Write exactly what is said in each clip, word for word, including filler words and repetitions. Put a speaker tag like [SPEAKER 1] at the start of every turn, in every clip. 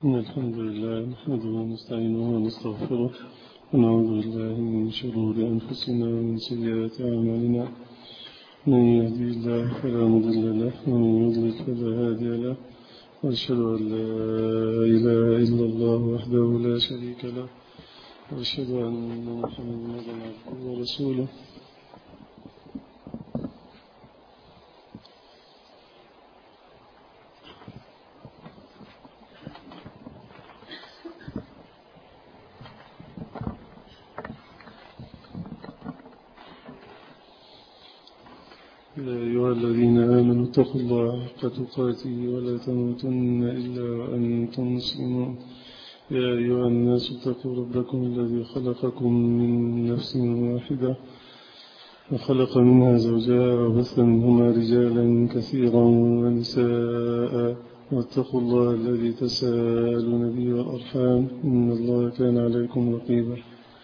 [SPEAKER 1] إن الحمد لله نحمده ونستعينه ونستغفره ونعوذ بالله من شرور أنفسنا ومن سيئات أعمالنا. من يهدي الله فلا مضل له ومن يضلل فلا هادي له، وأشهد أن لا إله إلا الله وحده لا شريك له، وأشهد أن محمدا عبده ورسوله. يا أيها الذين آمنوا اتقوا الله حق تقاته ولا تموتن إلا وأنتم مسلمون. يا أيها الناس اتقوا ربكم الذي خلقكم من نفس واحدة وخلق منها زوجها وبث منهما رجالا كثيرا ونساء، واتقوا الله الذي تساءلون به والأرحام إن الله كان عليكم رقيبا.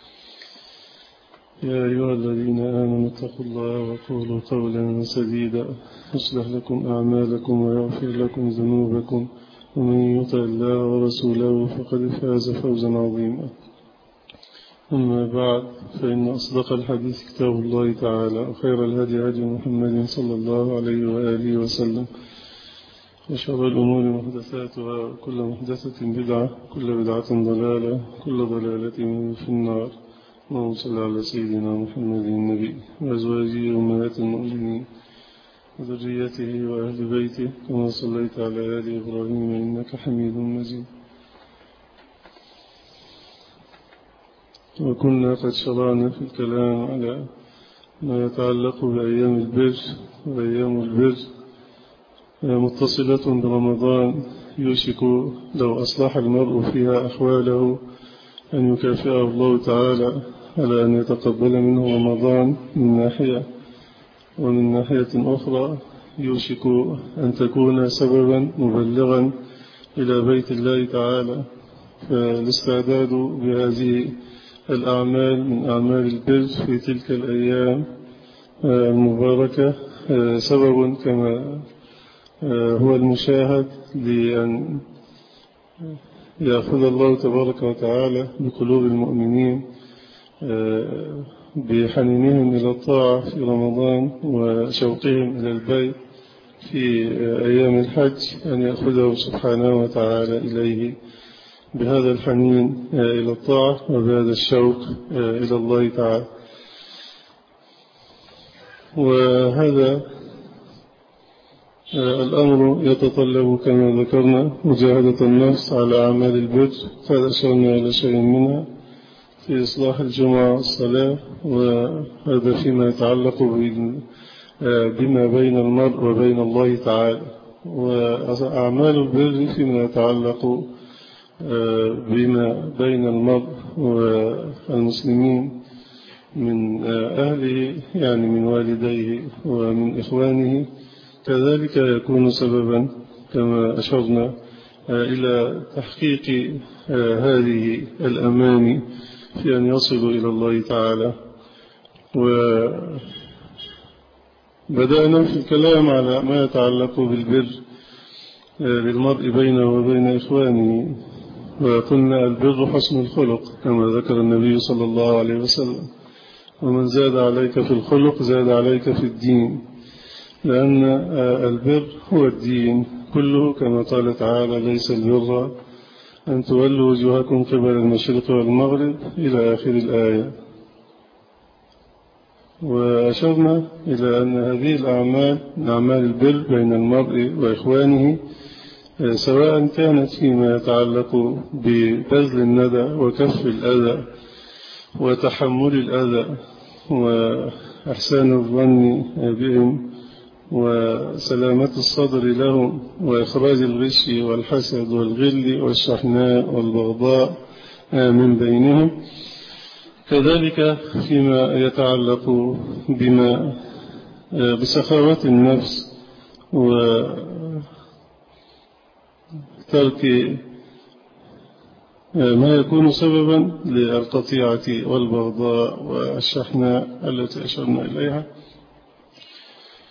[SPEAKER 1] يا أيها الذين آمنوا اتقوا الله وقولوا قولا سديدا يصلح لكم أعمالكم ويغفر لكم ذنوبكم، ومن يطع الله ورسوله فقد فاز فوزا عظيما. أما بعد، فإن أصدق الحديث كتاب الله تعالى، وخير الهدي هدي محمد صلى الله عليه وآله وسلم، وشر الأمور محدثاتها، وكل محدثة بدعة، كل بدعة ضلالة، كل ضلالة في النار. اللهم صل على سيدنا محمد النبي وأزواجه أمهات المؤمنين وذريته وأهل بيته كما صليت على آل إبراهيم إنك حميد مجيد. وكنا قد شرعنا في الكلام على ما يتعلق بأيام البر، وأيام البر متصلة برمضان، يوشك لو أصلح المرء فيها أحواله أن يكافئه الله تعالى على أن يتقبل منه رمضان من ناحية، ومن ناحية أخرى يوشك أن تكون سببا مبلغا إلى بيت الله تعالى. فالاستعداد بهذه الأعمال من أعمال البر في تلك الأيام المباركة سبب كما هو المشاهد لأن يأخذ الله تبارك وتعالى بقلوب المؤمنين بحنينهم إلى الطاعة في رمضان وشوقهم إلى البيت في أيام الحج، أن يأخذه سبحانه وتعالى إليه بهذا الحنين إلى الطاعة وبهذا الشوق إلى الله تعالى. وهذا الأمر يتطلب كما ذكرنا مجاهدة النفس على أعمال البر، قد أشرنا إلى شيء منها في إصلاح الجمعة والصلاة، وهذا فيما يتعلق بما بين المرء وبين الله تعالى. وأعمال البر فيما يتعلق بما بين المرء والمسلمين من أهله، يعني من والديه ومن إخوانه، كذلك يكون سببا كما أشرنا إلى تحقيق هذه الأماني في أن يصلوا إلى الله تعالى. وبدأنا في الكلام على ما يتعلق بالبر للمرء بينه وبين إخوانه، وقلنا البر حسن الخلق كما ذكر النبي صلى الله عليه وسلم، ومن زاد عليك في الخلق زاد عليك في الدين، لأن البر هو الدين كله، كما قال تعالى: ليس البر أن تولوا وجوهكم قبل المشرق والمغرب إلى آخر الآية. وأشرنا إلى أن هذه الأعمال من أعمال البر بين المرء وإخوانه، سواء كانت فيما يتعلق ببذل الندى وكف الأذى وتحمل الأذى وإحسان الظن بهم وسلامة الصدر لهم وإخراج الغش والحسد والغل والشحناء والبغضاء من بينهم، كذلك فيما يتعلق بما بسخاوة النفس وترك ما يكون سببا للقطيعة والبغضاء والشحناء التي أشرنا إليها.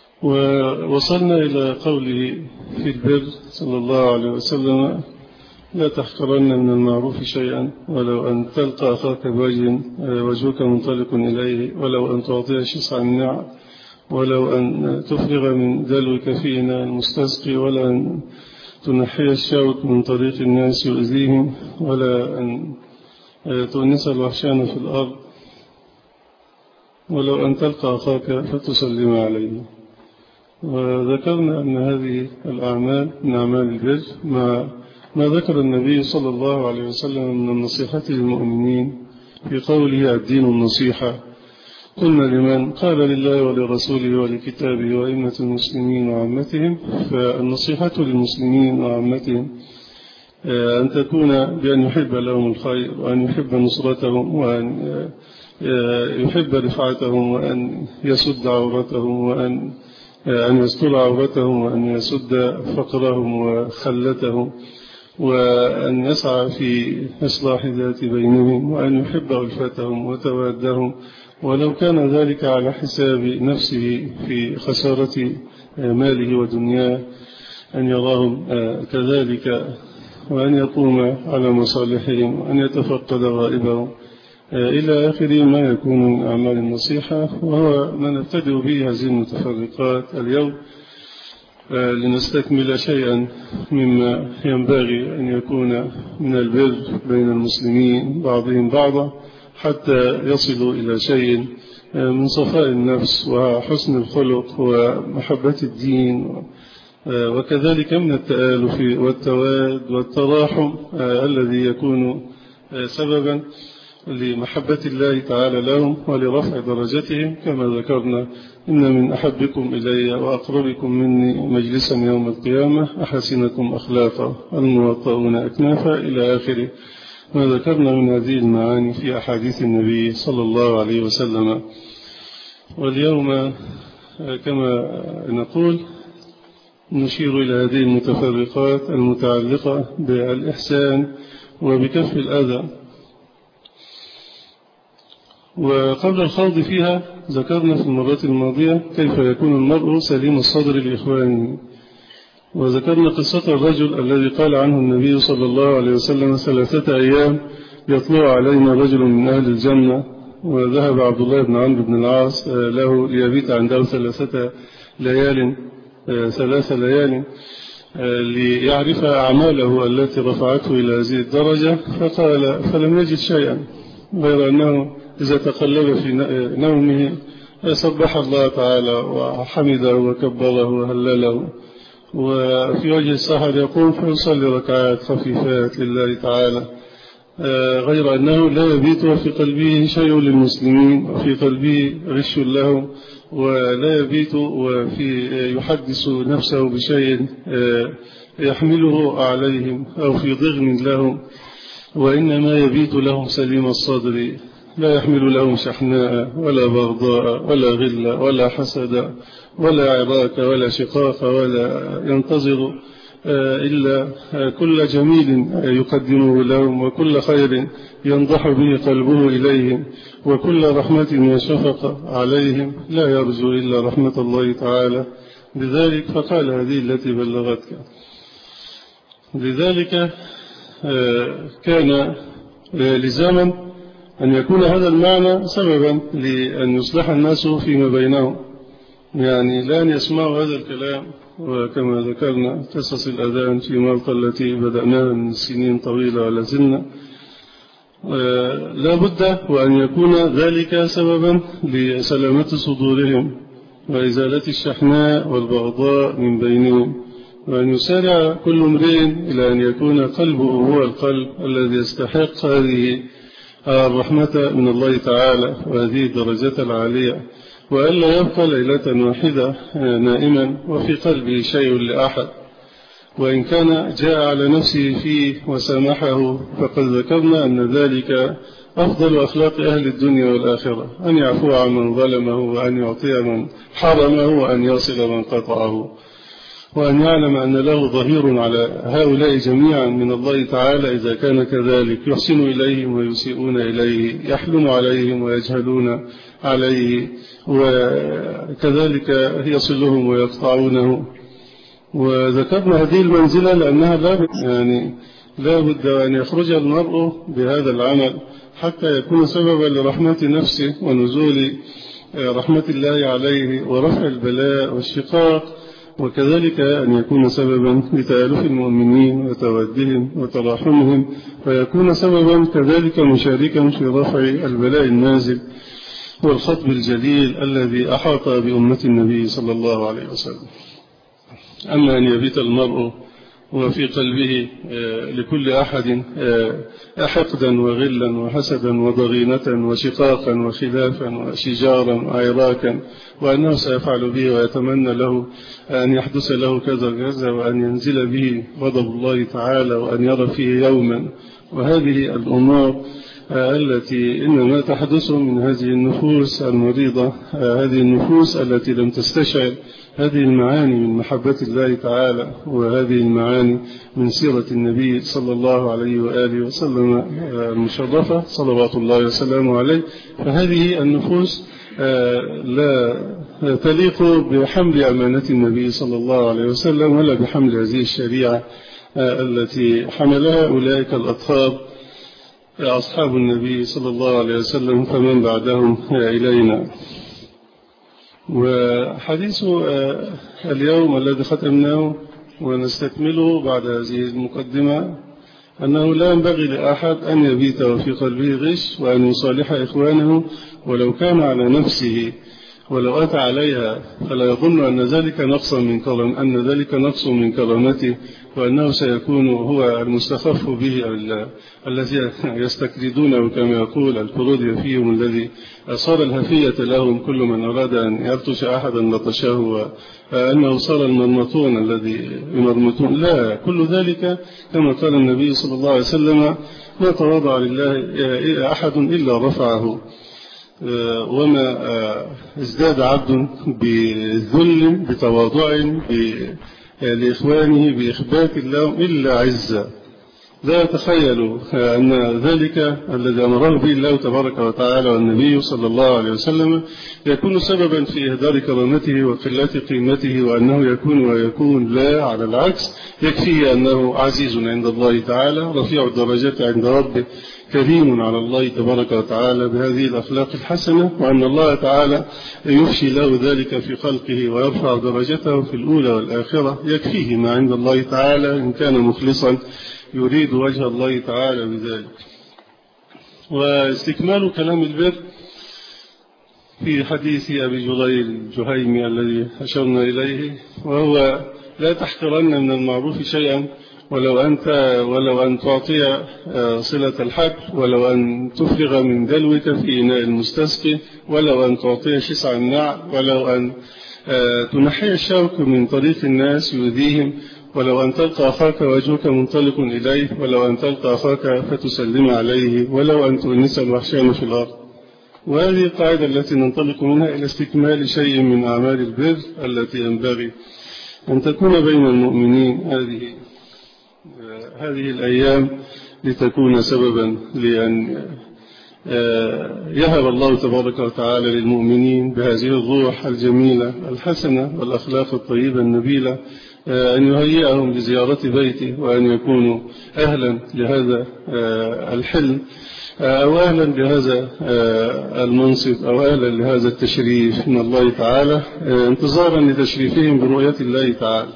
[SPEAKER 1] ووصلنا إلى قوله في البر صلى الله عليه وسلم: لا تحقرن من المعروف شيئا، ولو أن تلقى أخاك بوجه وجهك منطلق إليه، ولو أن تعطيه شسع النعم، ولو أن تفرغ من دلوك في إناء المستسقي، ولا أن تنحي الشوك من طريق الناس يؤذيهم، ولا أن تؤنس الوحشان في الأرض، ولو أن تلقى أخاك فتسلم عليه. وذكرنا أن هذه الأعمال من أعمال البر مع ما ذكر النبي صلى الله عليه وسلم من النصيحة للمؤمنين في قوله الدين النصيحة. قلنا لمن؟ قال لله ولرسوله ولكتابه وأئمة المسلمين وعامتهم. فالنصيحة للمسلمين وعامتهم أن تكون بأن يحب لهم الخير، وأن يحب نصرتهم، وأن يحب رفعتهم، وأن يسد عورتهم، وأن أن يستر عورتهم، وأن يسد فقرهم وخلتهم، وأن يسعى في إصلاح ذات بينهم، وأن يحب ألفتهم وتوادهم، ولو كان ذلك على حساب نفسه في خسارة ماله ودنياه، أن يراهم كذلك، وأن يقوم على مصالحهم، وأن يتفقد غائبهم، إلى آخر ما يكون من أعمال النصيحة. وهو ما نبتدئ به هذه المتفرقات اليوم لنستكمل شيئا مما ينبغي أن يكون من البر بين المسلمين بعضهم بعضا، حتى يصلوا إلى شيء من صفاء النفس وحسن الخلق ومحبة الدين، وكذلك من التآلف والتواد والتراحم الذي يكون سببا لمحبة الله تعالى لهم ولرفع درجتهم. كما ذكرنا إن من أحبكم إلي وأقربكم مني مجلسا يوم القيامة أحسنكم أخلاقا الموطؤون أكنافا، إلى آخر ما ذكرنا من هذه المعاني في أحاديث النبي صلى الله عليه وسلم. واليوم كما نقول نشير إلى هذه المتفرقات المتعلقة بالإحسان وبكف الأذى. وقبل الخوض فيها ذكرنا في المرات الماضية كيف يكون المرء سليم الصدر لإخوانه، وذكرنا قصة الرجل الذي قال عنه النبي صلى الله عليه وسلم ثلاثة أيام يطلع علينا رجل من أهل الجنة، وذهب عبد الله بن عمرو بن العاص له ليبيت عنده ثلاثة ليال ثلاث ليال ليعرف أعماله التي رفعته إلى هذه الدرجة، فقال فلم يجد شيئا غير أنه إذا تقلب في نومه سبح الله تعالى وحمده وكبره وهلله، وفي وجه السحر يقوم فيصلي ركعات خفيفات لله تعالى، غير أنه لا يبيت في قلبه شيء للمسلمين، وفي قلبه غش لهم، ولا يبيت وفي يحدث نفسه بشيء يحمله عليهم أو في ضغن لهم، وإنما يبيت لهم سليم الصدر، لا يحمل لهم شحناء ولا بغضاء ولا غلة ولا حسد ولا عراك ولا شقاق، ولا ينتظر إلا كل جميل يقدمه لهم، وكل خير ينضح به قلبه إليهم، وكل رحمة وشفقة عليهم، لا يرجو إلا رحمة الله تعالى. لذلك فقال هذه التي بلغتك. لذلك كان لزاما أن يكون هذا المعنى سببا لأن يصلح الناس فيما بينهم، يعني لا أن يسمعوا هذا الكلام. وكما ذكرنا قصص الأذان في مالطا التي بدأناها من سنين طويلة ولا زلنا، لا بد وأن يكون ذلك سببا لسلامة صدورهم وإزالة الشحناء والبغضاء من بينهم، وأن يسارع كل امرئ إلى أن يكون قلبه هو القلب الذي يستحق هذه الرحمة من الله تعالى وهذه الدرجات العالية، وألا يبقى ليلة واحدة نائما وفي قلبه شيء لأحد، وإن كان جاء على نفسه فيه وسامحه، فقد ذكرنا أن ذلك أفضل أخلاق أهل الدنيا والآخرة، أن يعفو عن من ظلمه، وأن يعطي من حرمه، وأن يصل من قطعه، وأن يعلم أن له ظهير على هؤلاء جميعا من الله تعالى إذا كان كذلك، يحسن إليهم ويسيئون إليه، يحلم عليهم ويجهلون عليه، وكذلك يصلهم ويقطعونه. وذكرنا هذه المنزلة لأنها لا يعني لا بد أن يخرج المرء بهذا العمل حتى يكون سببا لرحمة نفسه ونزول رحمة الله عليه ورفع البلاء والشقاق، وكذلك أن يكون سببا لتألف المؤمنين وتودهم وتراحمهم، فيكون سببا كذلك مشاركا في رفع البلاء النازل والخطب الجليل الذي أحاط بأمة النبي صلى الله عليه وسلم. أما أن يبيت المرء وفي قلبه لكل أحد حقدا وغلا وحسدا وضغينة وشقاقا وخلافا وشجارا وعراكا، وأنه سيفعل به ويتمنى له أن يحدث له كذا كذا وأن ينزل به غضب الله تعالى وأن يرى فيه يوما، وهذه الأمور التي إنما تحدث من هذه النفوس المريضة، هذه النفوس التي لم تستشعر هذه المعاني من محبة الله تعالى وهذه المعاني من سيرة النبي صلى الله عليه وآله وسلم المشرفة صلوات الله وسلامه عليه. فهذه النفوس لا تليق بحمل أمانة النبي صلى الله عليه وسلم ولا بحمل هذه الشريعة التي حملها أولئك الأطهار أصحاب النبي صلى الله عليه وسلم فمن بعدهم إلينا. وحديث اليوم الذي ختمناه ونستكمله بعد هذه المقدمة أنه لا ينبغي لأحد أن يبيت في قلبه غش وأن يصالح إخوانه ولو كان على نفسه، ولو أتى عليها فلا يظن أن ذلك نقص من كرم أن ذلك نقص من كرامته، وأنه سيكون هو المستخف به الذي يستكردونه كما يقول الفرودي فيهم الذي صار الهفية لهم، كل من أراد أن يبطش أحدا لطشه، وأنه صار المرمطون الذي يمرمطون. لا، كل ذلك كما قال النبي صلى الله عليه وسلم: ما تواضع لله أحد إلا رفعه، وما ازداد عبد بذل بتواضع لإخوانه بإخبات الله إلا عزة. لا يتخيل أن ذلك الذي أمره به الله تبارك وتعالى والنبي صلى الله عليه وسلم يكون سببا في إهدار كرامته وقلة قيمته، وأنه يكون ويكون لا، على العكس، يكفيه أنه عزيز عند الله تعالى، رفيع الدرجات عند ربه، كريم على الله تبارك وتعالى بهذه الأخلاق الحسنة، وأن الله تعالى يفشي له ذلك في خلقه ويرفع درجته في الأولى والآخرة، يكفيه ما عند الله تعالى إن كان مخلصا يريد وجه الله تعالى بذلك. واستكمال كلام البر في حديث أبي جليل الجهيمي الذي أشرنا إليه، وهو: لا تحقرن من المعروف شيئا ولو أنت ولو أن تعطي صلة الحبل، ولو أن تفرغ من دلوك في إناء المستسقي، ولو أن تعطي شسع النعل، ولو أن تنحي الشوك من طريق الناس يؤذيهم، ولو أن تلقى أخاك وجهك منطلق إليه، ولو أن تلقى أخاك فتسلم عليه، ولو أن تؤنس الوحشان في الأرض. وهذه القاعدة التي ننطلق منها إلى استكمال شيء من أعمال البر التي ينبغي أن تكون بين المؤمنين هذه هذه الأيام، لتكون سببا لأن يهب الله تبارك وتعالى للمؤمنين بهذه الروح الجميلة الحسنة والأخلاق الطيبة النبيلة أن يهيئهم لزيارة بيته، وأن يكونوا أهلا لهذا الحلم، أو أهلا لهذا المنصب، أو أهلا لهذا التشريف من الله تعالى، انتظارا لتشريفهم برؤية الله تعالى.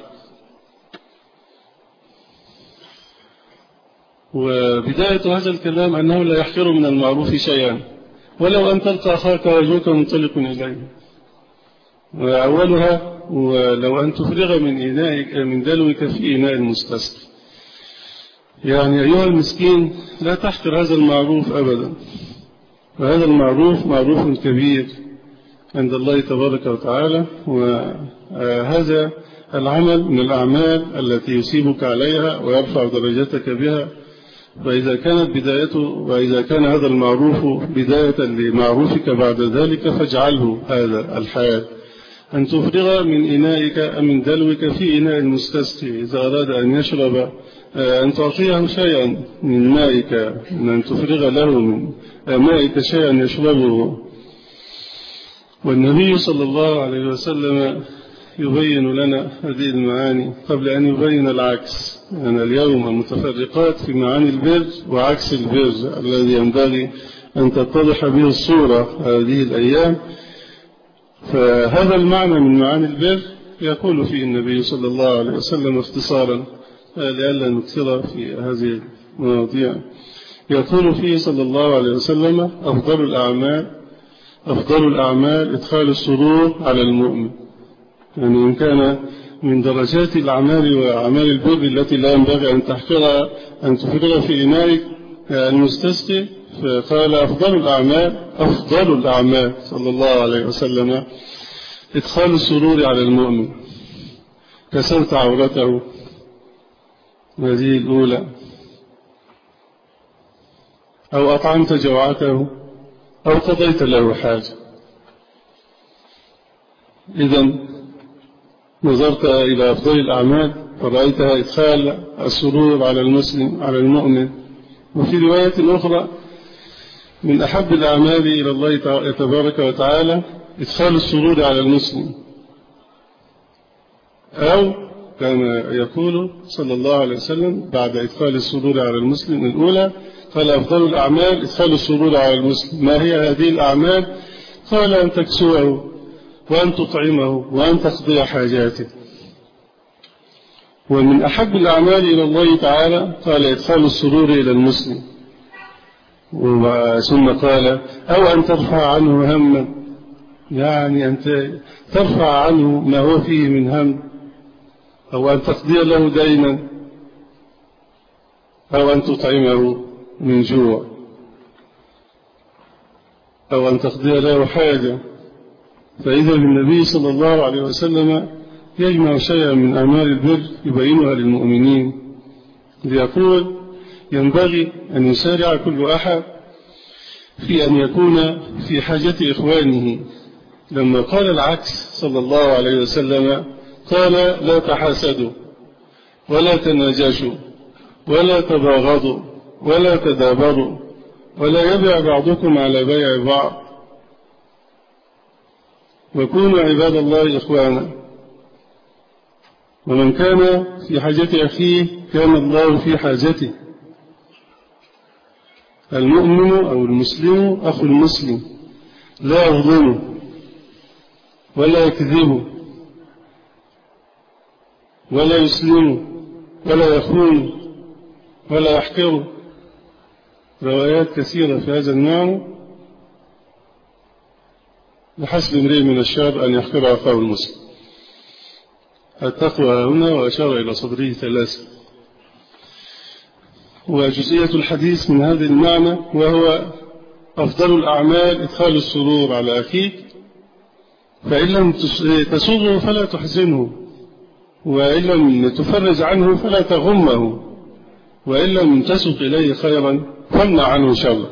[SPEAKER 1] وبداية هذا الكلام أنه لا يحقر من المعروف شيئا ولو أن تلقى أخاك وجهك منطلق إليه، وأولها: ولو أن تفرغ من إنائك من دلوك في إناء المستسقي. يعني أيها المسكين، لا تحقر هذا المعروف أبدا، وهذا المعروف معروف كبير عند الله تبارك وتعالى، وهذا العمل من الأعمال التي يصيبك عليها ويرفع درجتك بها. فإذا كانت بدايته وإذا كان هذا المعروف بداية لمعروفك بعد ذلك، فاجعله هذا الحال أن تفرغ من إنائك من دلوك في إناء المستسقي. إذا أراد أن يشرب أن تعطيه شيئا من مائك، أن تفرغ له من مائك شيئا يشربه. والنبي صلى الله عليه وسلم يبين لنا هذه المعاني قبل أن يبين العكس، يعني اليوم المتفرقات في معاني البر وعكس البر الذي ينبغي أن تتضح به الصورة هذه الأيام. فهذا المعنى من معاني البر يقول فيه النبي صلى الله عليه وسلم اختصارا لئلا نكثر في هذه المواضيع. يقول فيه صلى الله عليه وسلم أفضل الأعمال أفضل الأعمال إدخال السرور على المؤمن. يعني إن كان من درجات الأعمال وأعمال البر التي لا ينبغي أن تحقرها أن تفرغ في إنائك المستسقي، فقال أفضل الأعمال أفضل الأعمال صلى الله عليه وسلم إدخال السرور على المؤمن. كسوت عورته، هذه الأولى، أو أطعمت جوعته، أو قضيت له حاجة. إذن نظرت إلى أفضل الأعمال فرأيتها إدخال السرور على المسلم على المؤمن. وفي رواية أخرى من أحب الأعمال إلى الله تبارك وتعالى إدخال السرور على المسلم. أو كان يقول صلى الله عليه وسلم بعد إدخال السرور على المسلم الأولى قال أفضل الأعمال إدخال السرور على المسلم. ما هي هذه الأعمال؟ قال أن تكسوه وأن تطعمه وأن تقضي حاجاته. ومن أحب الأعمال إلى الله تعالى قال إدخال السرور إلى المسلم. ثم قال أو أن ترفع عنه هما، يعني أن ترفع عنه ما هو فيه من هم، أو أن تقضي له دينا، أو أن تطعمه من جوع، أو أن تقضي له حاجة. فإذا النبي صلى الله عليه وسلم يجمع شيئا من أعمال البر يبينها للمؤمنين، ليقول ينبغي أن يسارع كل أحد في أن يكون في حاجة إخوانه. لما قال العكس صلى الله عليه وسلم قال لا تحاسدوا ولا تناجشوا ولا تباغضوا ولا تدابروا ولا يبيع بعضكم على بيع بعض وكونوا عباد الله إخوانا. ومن كان في حاجة أخيه كان الله في حاجته. المؤمن أو المسلم أخو المسلم لا يظلمه ولا يكذبه ولا يسلمه ولا يخونه ولا يحقره. روايات كثيرة في هذا المعنى. لحسب امرئ من الشر أن يحقر أخاه المسلم. التقوى هنا وأشار إلى صدره ثلاثة. وجزئية الحديث من هذا المعنى وهو أفضل الأعمال إدخال السرور على أخيك، فإن لم تسره فلا تحزنه، وإن لم تفرج عنه فلا تغمه، وإن لم تسق إليه خيرا فامنع عنه شرا.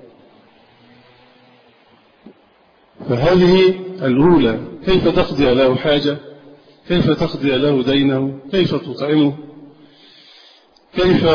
[SPEAKER 1] فهذه الأولى، كيف تقضي له حاجة، كيف تقضي له دينه، كيف تطعمه، كيف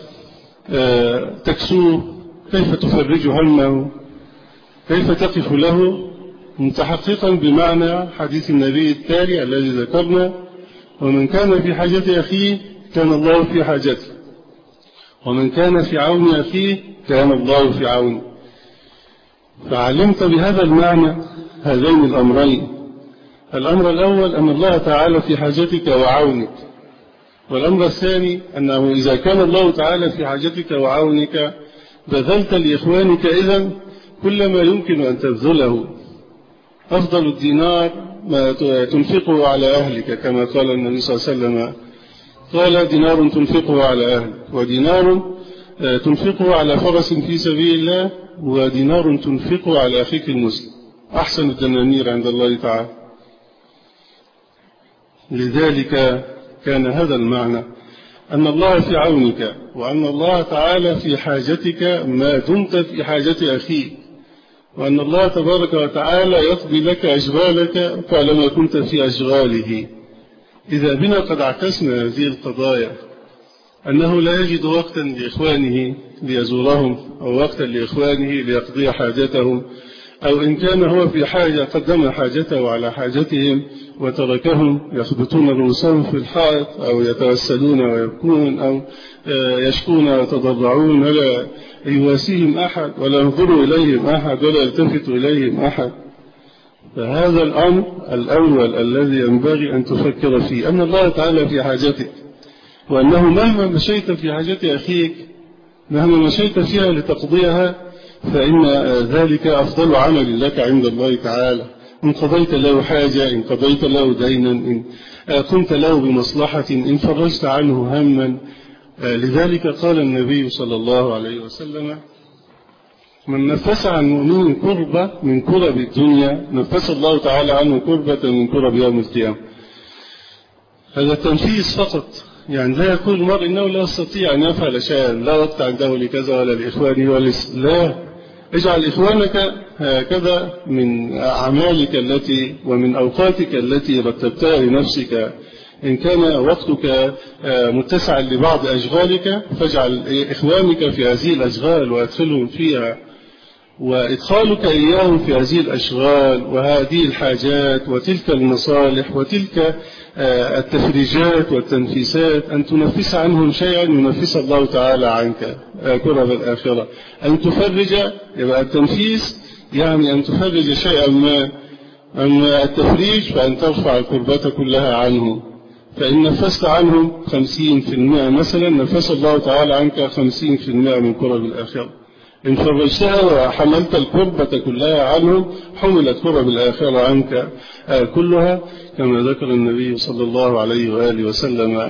[SPEAKER 1] تكسوه، كيف تفرج همه، كيف تقف له متحققا بمعنى حديث النبي التالي الذي ذكرنا: ومن كان في حاجة أخيه كان الله في حاجته، ومن كان في عون أخيه كان الله في عونه. فعلمت بهذا المعنى هذين الأمرين: الأمر الأول أن الله تعالى في حاجتك وعونك، والأمر الثاني أنه إذا كان الله تعالى في حاجتك وعونك بذلت لإخوانك إذن كل ما يمكن أن تبذله. أفضل الدينار ما تنفقه على أهلك، كما قال النبي صلى الله عليه وسلم، قال: دينار تنفقه على أهلك، ودينار تنفقه على فرس في سبيل الله، ودينار تنفقه على أخيك المسلم، أحسن الدنانير عند الله تعالى. لذلك كان هذا المعنى، أن الله في عونك، وأن الله تعالى في حاجتك ما دمت في حاجة أخيك، وأن الله تبارك وتعالى يقضي لك أشغالك طالما كنت في أشغاله. إذا بنا قد عكسنا هذه القضايا، أنه لا يجد وقتا لإخوانه ليزورهم، أو وقتا لإخوانه ليقضي حاجتهم، أو إن كان هو في حاجة قدم حاجته على حاجتهم وتركهم يخبطون رؤوسهم في الحائط أو يتوسلون ويبكون أو يشكون ويتضرعون ولا يواسيهم أحد ولا ينظر إليهم أحد ولا يلتفت إليهم أحد. فهذا الأمر الأول الذي ينبغي أن تفكر فيه، أن الله تعالى في حاجتك، وأنه مهما مشيت في حاجة أخيك مهما مشيت فيها لتقضيها فإن ذلك أفضل عمل لك عند الله تعالى. إن قضيت له حاجة، إن قضيت له دينا، إن قمت له بمصلحة، إن فرجت عنه هما. لذلك قال النبي صلى الله عليه وسلم: من نفس عن مؤمن كربة من كرب الدنيا نفس الله تعالى عنه كربة من كرب يوم القيامة. هذا التنفيذ فقط، يعني لا يقول المرء إنه لا يستطيع أن يفعل شيئا، لا وقت عنده لكذا ولا لإخوانه ولا لا. اجعل إخوانك هكذا من أعمالك التي ومن أوقاتك التي رتبتها لنفسك. إن كان وقتك متسعا لبعض أشغالك فاجعل إخوانك في هذه الأشغال وأدخلهم فيها، وإدخالك إياهم في هذه الأشغال وهذه الحاجات وتلك المصالح وتلك التفريجات والتنفيسات أن تنفس عنهم شيئا ينفس الله تعالى عنك كرب الآخرة. أن تفرج يبقى التنفيس يعني أن تفرج شيئا ما، أما التفريج فأن ترفع الكربة كلها عنه. فإن نفست عنهم خمسين في المئة مثلا نفس الله تعالى عنك خمسين في المئة من كرب الآخرة. إن فرجتها وحملت الكربة كلها عنهم حملت كرب الآخرة عنك كلها، كما ذكر النبي صلى الله عليه وآله وسلم.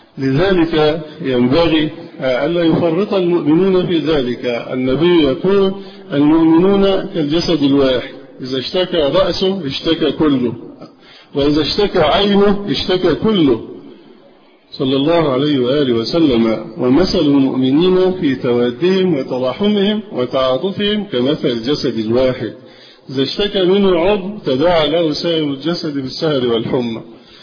[SPEAKER 1] لذلك ينبغي ألا يفرط المؤمنون في ذلك. النبي يقول: المؤمنون كالجسد الواحد، إذا اشتكى رأسه اشتكى كله، وإذا اشتكى عينه اشتكى كله، صلى الله عليه وآله وسلم. ومثل المؤمنين في توادهم وتراحمهم وتعاطفهم كمثل الجسد الواحد، إذا اشتكى منه عضو تداعى له سائر الجسد بالسهر والحمى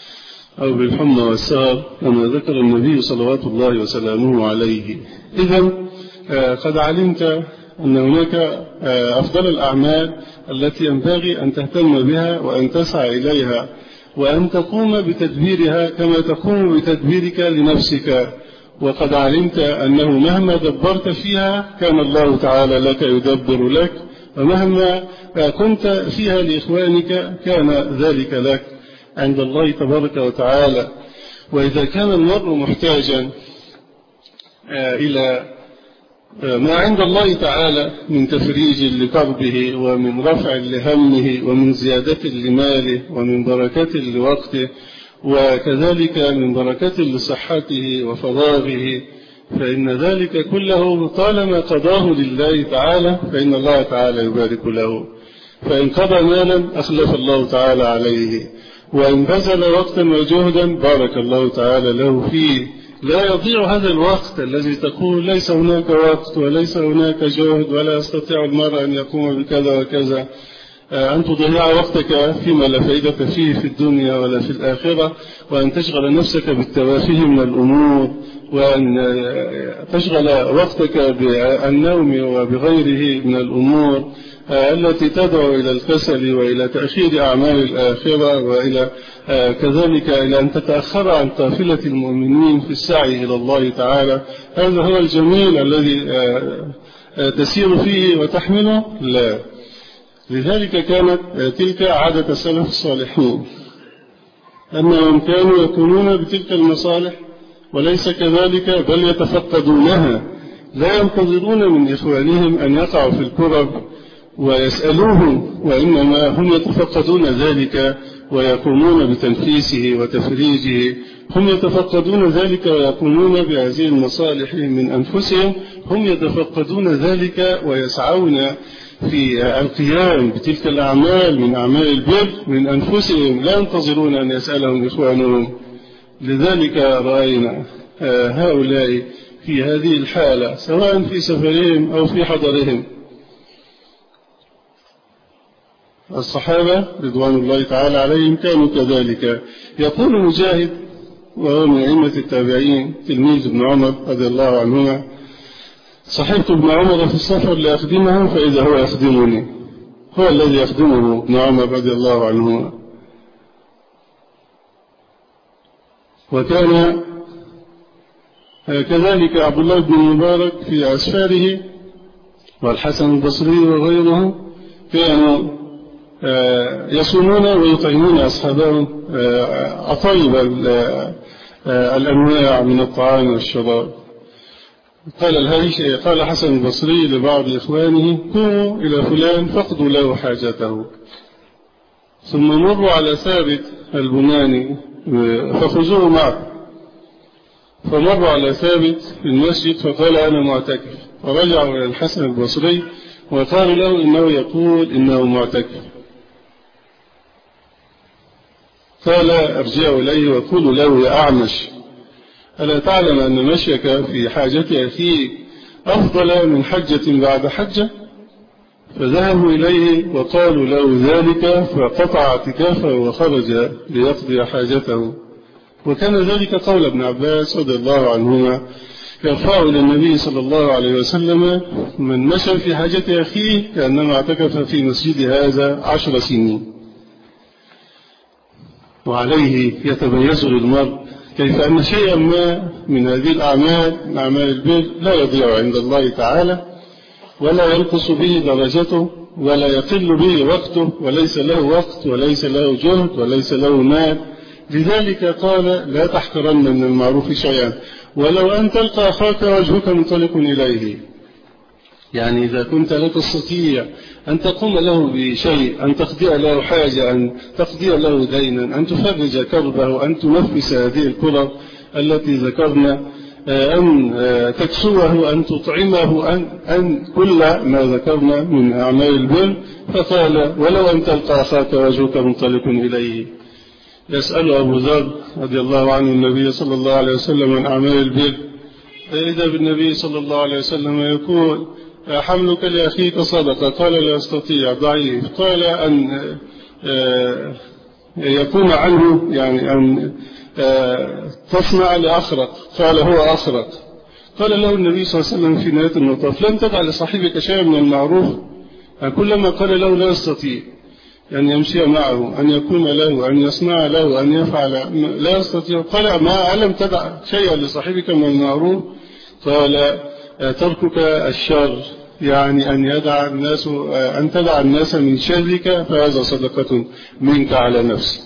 [SPEAKER 1] أو بالحمى والسهر، كما ذكر النبي صلوات الله وسلامه عليه. إذن قد علمت أن هناك أفضل الأعمال التي ينبغي أن تهتم بها وأن تسعى إليها وأن تقوم بتدبيرها كما تقوم بتدبيرك لنفسك. وقد علمت أنه مهما دبرت فيها كان الله تعالى لك يدبر لك، ومهما كنت فيها لإخوانك كان ذلك لك عند الله تبارك وتعالى. وإذا كان المرء محتاجا إلى ما عند الله تعالى من تفريج لكربه ومن رفع لهمه ومن زيادة لماله ومن بركة لوقته وكذلك من بركة لصحته وفراغه، فإن ذلك كله طالما قضاه لله تعالى فإن الله تعالى يبارك له. فإن قضى مالا أخلف الله تعالى عليه، وإن بذل وقتا وجهدا بارك الله تعالى له فيه. لا يضيع هذا الوقت الذي تقول ليس هناك وقت وليس هناك جهد ولا يستطيع المرء أن يقوم بكذا وكذا، أن تضيع وقتك فيما لا فائدة فيه في الدنيا ولا في الآخرة، وأن تشغل نفسك بالتوافه من الأمور، وأن تشغل وقتك بالنوم وبغيره من الأمور التي تدعو إلى الكسل وإلى تأخير أعمال الآخرة، وإلى كذلك إلى أن تتأخر عن قافلة المؤمنين في السعي إلى الله تعالى. هذا هو الجميل الذي تسير فيه وتحمله؟ لا. لذلك كانت تلك عادة السلف الصالحين، أنهم كانوا يكونون بتلك المصالح وليس كذلك بل يتفقدونها، لا ينتظرون من إخوانهم أن يقعوا في الكرب ويسألوهم، وإنما هم يتفقدون ذلك ويقومون بتنفيسه وتفريجه. هم يتفقدون ذلك ويقومون بهذه المصالح من أنفسهم، هم يتفقدون ذلك ويسعون في القيام بتلك الأعمال من أعمال البر من أنفسهم، لا ينتظرون أن يسألهم إخوانهم. لذلك رأينا هؤلاء في هذه الحالة سواء في سفرهم أو في حضرهم. الصحابة رضوان الله تعالى عليهم كانوا كذلك. يقول مجاهد وهو من أئمة التابعين تلميذ ابن عمر رضي الله عنهما: صحبت ابن عمر في السفر لأخدمه فإذا هو يخدمني. هو الذي يخدمه ابن عمر رضي الله عنهما. وكان كذلك عبد الله بن المبارك في أسفاره والحسن البصري وغيره كانوا يصومون ويطعمون أصحابهم أطيب الأنواع من الطعام والشراب. قال الهيثمي قال حسن البصري لبعض إخوانه: قوموا إلى فلان فاقضوا له حاجته. ثم مروا على ثابت البناني فخذوه معه، فمروا على ثابت في المسجد فقال: أنا معتكف. فرجعوا إلى الحسن البصري وقالوا له إنه يقول إنه معتكف. قال: ارجعوا إليه وقولوا له: يا أعمش، ألا تعلم أن مشيك في حاجة أخيك أفضل من حجة بعد حجة؟ فذهبوا إليه وقالوا له ذلك، فقطع اعتكافه وخرج ليقضي حاجته. وكان ذلك قول ابن عباس رضي الله عنهما يرفع إلى النبي صلى الله عليه وسلم: من مشى في حاجة أخيه كأنما اعتكف في مسجد هذا عشر سنين. وعليه يتميز للمرء كيف أن شيئا ما من هذه الأعمال من أعمال البر لا يضيع عند الله تعالى، ولا ينقص به درجته، ولا يقل به وقته، وليس له وقت وليس له جهد وليس له مال. لذلك قال: لا تحقرن من المعروف شيئا ولو أن تلقى أخاك وجهك منطلق إليه. يعني إذا كنت لا تستطيع أن تقوم له بشيء، أن تقضي له حاجة، أن تقضي له دينا، أن تفرج كربه، أن تنفس هذه الكرب التي ذكرنا، أن تكسوه، أن تطعمه، أن, أن كل ما ذكرنا من أعمال البر. فقال: ولو أن تلقى أخاك وجهك منطلق إليه. يسأل أبو ذر رضي الله عنه النبي صلى الله عليه وسلم عن أعمال البر، فإذا بالنبي صلى الله عليه وسلم يقول: حملك لأخيك صدقة. قال: لا أستطيع، ضعيف. قال: أن يكون عنه، يعني أن تصنع لأخرق. قال: هو أخرق. قال له النبي صلى الله عليه وسلم في نهاية المطاف: لن تدع لصاحبك شيئا من المعروف؟ كلما قال له لا يستطيع أن يمشي معه، أن يكون له، أن يصنع له، أن يفعل، لا يستطيع. قال: ما ألم تدع شيئا لصاحبك من المعروف؟ قال: تركك الشر، يعني أن يدع الناس، أن تدع الناس من شرك، فهذا صدقة منك على نفسك.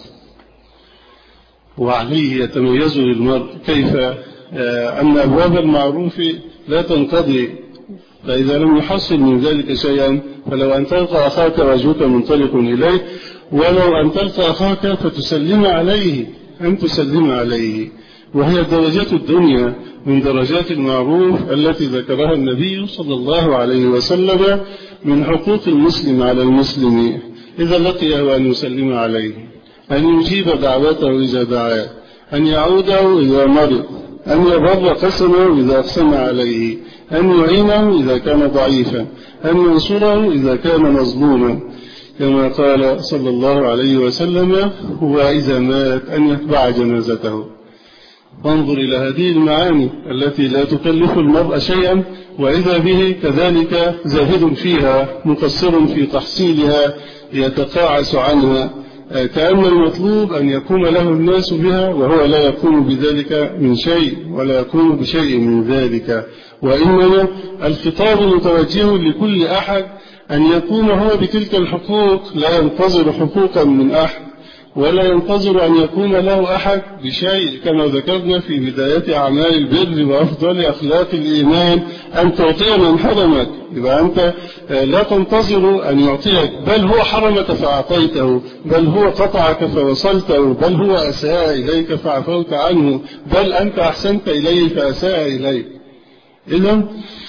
[SPEAKER 1] وعليه يتميز للمرء كيف أن أبواب المعروف لا تنقضي، فإذا لم يحصل من ذلك شيئا فلو أن تلقى أخاك وجهك منطلق إليه، ولو أن تلقى أخاك فتسلم عليه، أن تسلم عليه. وهي درجات الدنيا من درجات المعروف التي ذكرها النبي صلى الله عليه وسلم من حقوق المسلم على المسلم إذا لقيه أن يسلم عليه، أن يجيب دعوته إذا دعاه، أن يعوده إذا مرض، أن يبر قسمه إذا أقسم عليه، أن يعينه إذا كان ضعيفا، أن ينصره إذا كان مظلوما، كما قال صلى الله عليه وسلم: وإذا مات أن يتبع جنازته. وانظر إلى هذه المعاني التي لا تكلف المرء شيئا، وإذا به كذلك زاهد فيها مقصر في تحصيلها يتقاعس عنها، كأن المطلوب أن يقوم له الناس بها وهو لا يقوم بذلك من شيء ولا يقوم بشيء من ذلك. وإنما الخطاب متوجه لكل أحد أن يقوم هو بتلك الحقوق، لا ينتظر حقوقا من أحد ولا ينتظر أن يقوم له أحد بشيء، كما ذكرنا في بداية أعمال البر وأفضل أخلاق الإيمان أن تعطي من حرمك. يبقى أنت لا تنتظر أن يعطيك، بل هو حرمك فأعطيته، بل هو قطعك فوصلته، بل هو أساء إليك فعفوت عنه، بل أنت أحسنت إليه فأساء إليك. إذن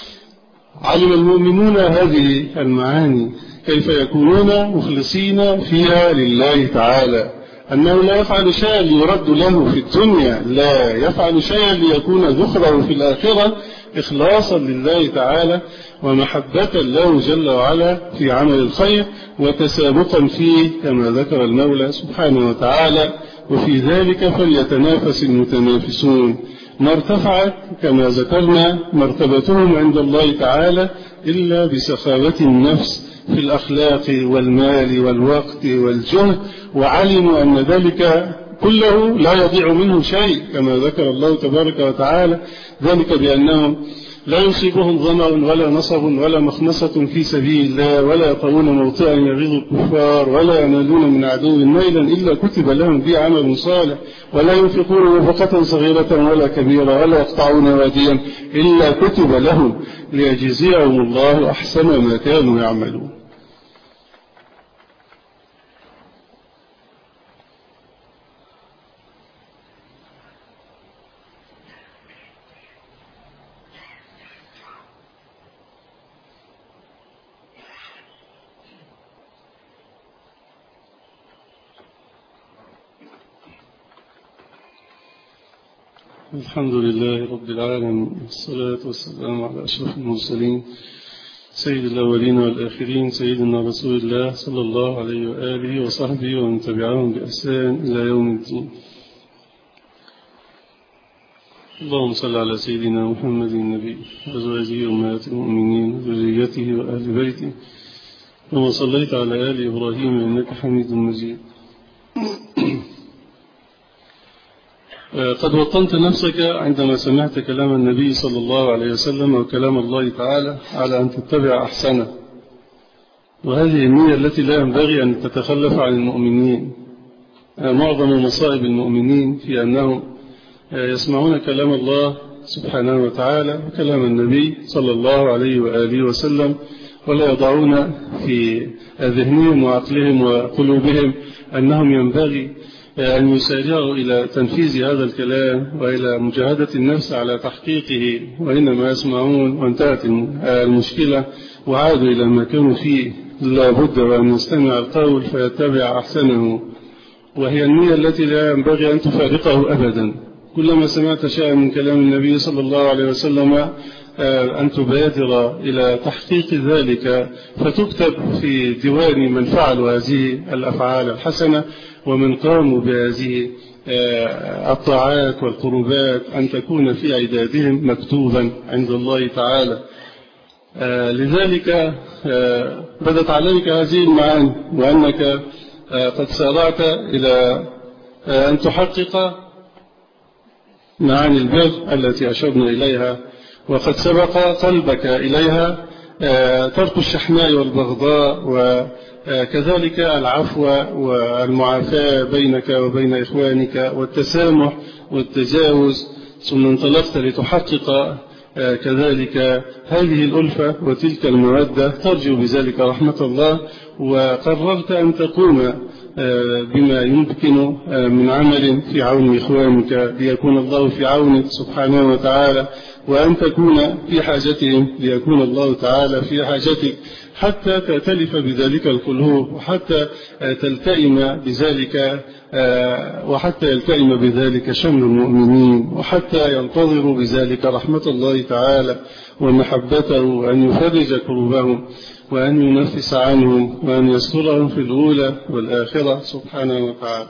[SPEAKER 1] علم المؤمنون هذه المعاني كيف يكونون مخلصين فيها لله تعالى، أنه لا يفعل شيئا ليرد له في الدنيا، لا يفعل شيئا ليكون ذخره في الآخرة، إخلاصا لله تعالى ومحبة له جل وعلا في عمل الخير وتسابقا فيه، كما ذكر المولى سبحانه وتعالى: وفي ذلك فليتنافس المتنافسون. ما ارتفعت كما ذكرنا مرتبتهم عند الله تعالى إلا بسخاوة النفس في الأخلاق والمال والوقت والجهد، وعلموا أن ذلك كله لا يضيع منه شيء كما ذكر الله تبارك وتعالى، ذلك بأنهم لا يصيبهم ظمأ ولا نصب ولا مخمصة في سبيل الله، ولا يطؤون موطئا يغيظ الكفار، ولا ينالون من عدو نيلا إلا كتب لهم به عمل صالح، ولا ينفقون نفقة صغيرة ولا كبيرة، ولا يقطعون واديا إلا كتب لهم ليجزيهم الله أحسن ما كانوا يعملون. الحمد لله رب العالمين، والصلاة والسلام على أشرف المرسلين سيد الأولين والآخرين سيدنا رسول الله صلى الله عليه وآله وصحبه ومن تبعهم بإحسان إلى يوم الدين. اللهم صل على سيدنا محمد النبي وأزواجه أمهات المؤمنين وذريته وأهل بيته كما صليت على آل إبراهيم إنك حميد مجيد. قد وطنت نفسك عندما سمعت كلام النبي صلى الله عليه وسلم وكلام الله تعالى على أن تتبع أحسنه، وهذه النية التي لا ينبغي أن تتخلف عن المؤمنين. معظم مصائب المؤمنين في أنهم يسمعون كلام الله سبحانه وتعالى وكلام النبي صلى الله عليه وآله وسلم، ولا يضعون في ذهنهم وعقلهم وقلوبهم أنهم ينبغي أن يسارعوا إلى تنفيذ هذا الكلام وإلى مجاهدة النفس على تحقيقه، وإنما يسمعون وانتهت المشكلة وعادوا إلى ما كانوا فيه. لا بد وأن يستمع القول فيتبع أحسنه، وهي النية التي لا ينبغي أن تفارقه أبدا. كلما سمعت شيئا من كلام النبي صلى الله عليه وسلم أن تبادر إلى تحقيق ذلك، فتكتب في ديوان من فعلوا هذه الأفعال الحسنة ومن قاموا بهذه الطاعات والقربات أن تكون في عدادهم مكتوبا عند الله تعالى. لذلك بدت عليك هذه المعاني، وأنك قد سارعت إلى أن تحقق معاني البر التي أشرنا إليها، وقد سبق قلبك إليها ترك الشحناء والبغضاء، وكذلك العفو والمعافاة بينك وبين إخوانك والتسامح والتجاوز، ثم انطلقت لتحقق كذلك هذه الألفة وتلك المودة ترجو بذلك رحمة الله، وقررت أن تقوم بما يمكن من عمل في عون إخوانك ليكون الله في عونك سبحانه وتعالى، وأن تكون في حاجتهم ليكون الله تعالى في حاجتك، حتى تأتلف بذلك القلوب، وحتى تلتئم بذلك وحتى يلتئم بذلك شمل المؤمنين، وحتى ينتظروا بذلك رحمة الله تعالى ومحبته، وأن يفرج كروبهم وأن ينفس عنهم وأن يسترهم في الأولى والآخرة سبحانه وتعالى.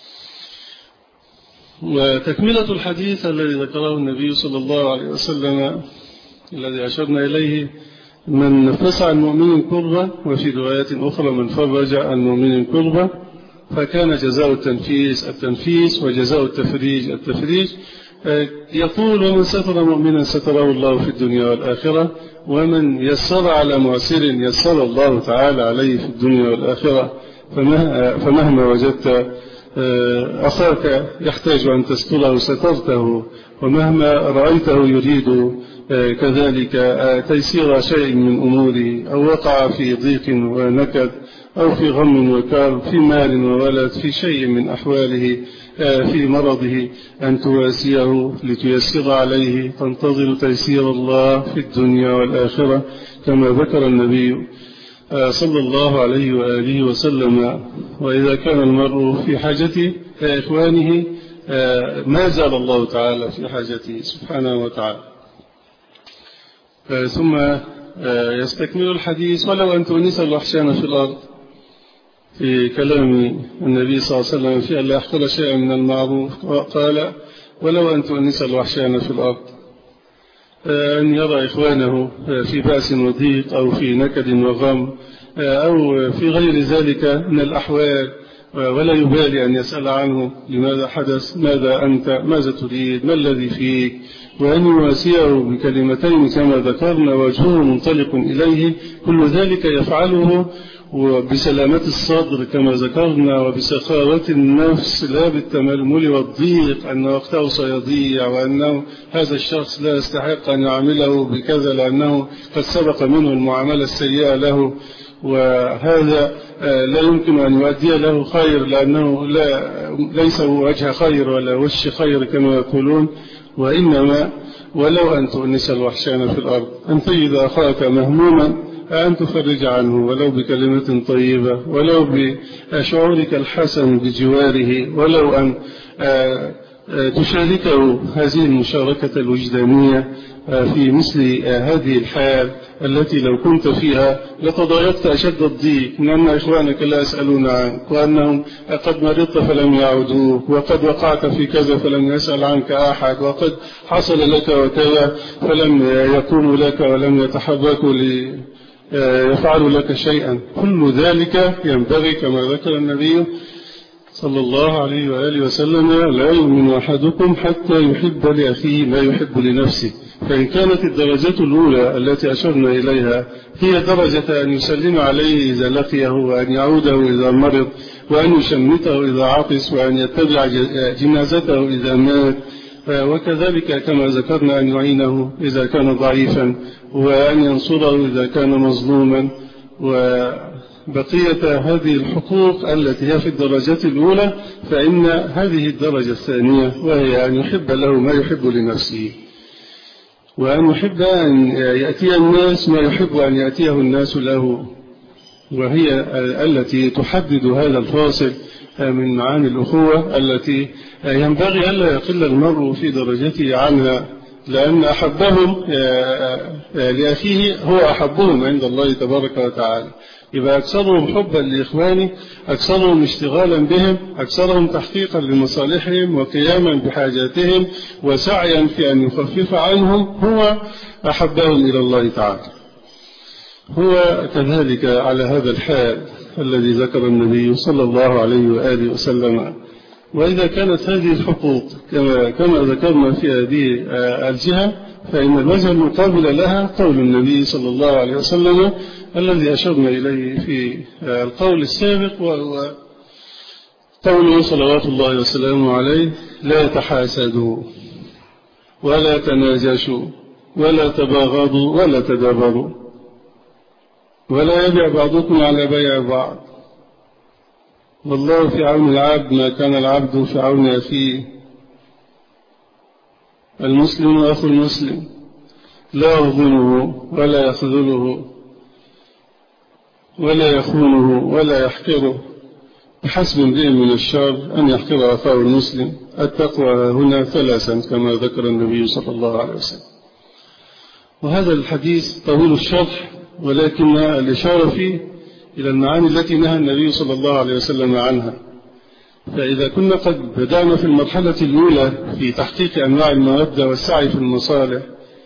[SPEAKER 1] وتكملة الحديث الذي ذكره النبي صلى الله عليه وسلم الذي أشرنا إليه: من نفس عن مؤمن كربة، وفي روايات أخرى من فرج عن مؤمن كربة، فكان جزاء التنفيس التنفيس وجزاء التفريج التفريج. يقول: ومن ستر مؤمنا ستره الله في الدنيا والآخرة، ومن يسر على معسر يسر الله تعالى عليه في الدنيا والآخرة. فمهما وجدت أخاك يحتاج أن تستره سترته، ومهما رأيته يريد كذلك تيسير شيء من أموره، أو وقع في ضيق ونكد أو في غم وكرب، في مال وولد، في شيء من أحواله، في مرضه، أن تواسيه لتيسر عليه، تنتظر تيسير الله في الدنيا والآخرة، كما ذكر النبي صلى الله عليه وآله وسلم: وإذا كان المرء في حاجة إخوانه ما زال الله تعالى في حاجته سبحانه وتعالى. ثم يستكمل الحديث: ولو أن تؤنس الوحشان في الأرض، في كلام النبي صلى الله عليه وسلم في أن لا يحقر شيئا من المعروف، قال: ولو أن تؤنس الوحشان في الأرض. أن يرى إخوانه في بأس وضيق أو في نكد وغم أو في غير ذلك من الأحوال، ولا يبالي أن يسأل عنه لماذا حدث، ماذا أنت، ماذا تريد، ما الذي فيك، وأن يواسيه بكلمتين كما ذكرنا وجهه منطلق إليه. كل ذلك يفعله وبسلامة الصدر كما ذكرنا وبسخاوة النفس، لا بالتململ والضيق أن وقته سيضيع وأنه هذا الشخص لا يستحق أن يعامله بكذا لأنه قد سبق منه المعاملة السيئة له، وهذا لا يمكن أن يؤدي له خير لأنه لا ليس وجه خير ولا وش خير كما يقولون. وإنما ولو أن تؤنس الوحشان في الأرض، أن تجد أخاك مهموما أن تفرج عنه ولو بكلمة طيبة، ولو بشعورك الحسن بجواره، ولو أن تشاركه هذه المشاركة الوجدانية في مثل هذه الحال التي لو كنت فيها لتضايقت أشد الضيق من أن إخوانك لا يسألون عنك، وأنهم قد مرضت فلم يعودوك، وقد وقعت في كذا فلم يسأل عنك أحد، وقد حصل لك وكذا فلم يكونوا لك ولم يتحركوا ليفعلوا لك شيئا. كل ذلك ينبغي كما ذكر النبي صلى الله عليه وآله وسلم: لا يؤمن أحدكم حتى يحب لأخيه ما يحب لنفسه. فإن كانت الدرجة الأولى التي أشرنا إليها هي درجة أن يسلم عليه إذا لقيه، وأن يعوده إذا مرض، وأن يشمته إذا عطس، وأن يتبع جنازته إذا مات، وكذلك كما ذكرنا أن يعينه إذا كان ضعيفا، وأن ينصره إذا كان مظلوما، وبقية هذه الحقوق التي هي في الدرجة الأولى. فإن هذه الدرجة الثانية وهي أن يحب له ما يحب لنفسه، وأن يحب أن يأتي الناس ما يحب أن يأتيه الناس له، وهي التي تحدد هذا الفاصل من معاني الأخوة التي ينبغي ألا يقل المرء في درجته عنها، لأن أحبهم لأخيه هو أحبهم عند الله تبارك وتعالى. يبقى أكثرهم حبا لإخوانه، أكثرهم اشتغالا بهم، أكثرهم تحقيقا لمصالحهم وقياما بحاجاتهم وسعيا في أن يخفف عنهم، هو أحبهم إلى الله تعالى. هو كذلك على هذا الحال الذي ذكر النبي صلى الله عليه وآله وسلم. وإذا كانت هذه الحقوق كما, كما ذكرنا في هذه الجهة، فإن الوجه المقابل لها قول النبي صلى الله عليه وسلم الذي أشرنا إليه في القول السابق، وهو قوله صلوات الله وسلامه عليه: لا تحاسدوا ولا تناجشوا ولا تباغضوا ولا تدابروا، ولا يبيع بعضكم على بيع بعض، والله في عون العبد ما كان العبد في عون أخيه، المسلم أخو المسلم لا يظلمه ولا يخذله ولا يخونه ولا يحقره، بحسب امرئ من الشر أن يحقر أخاه المسلم. التقوى هنا ثلاثا كما ذكر النبي صلى الله عليه وسلم. وهذا الحديث طويل الشرح، ولكن الإشارة فيه إلى المعاني التي نهى النبي صلى الله عليه وسلم عنها. فإذا كنا قد بدأنا في المرحلة الأولى في تحقيق أنواع المودة والسعي في المصالح،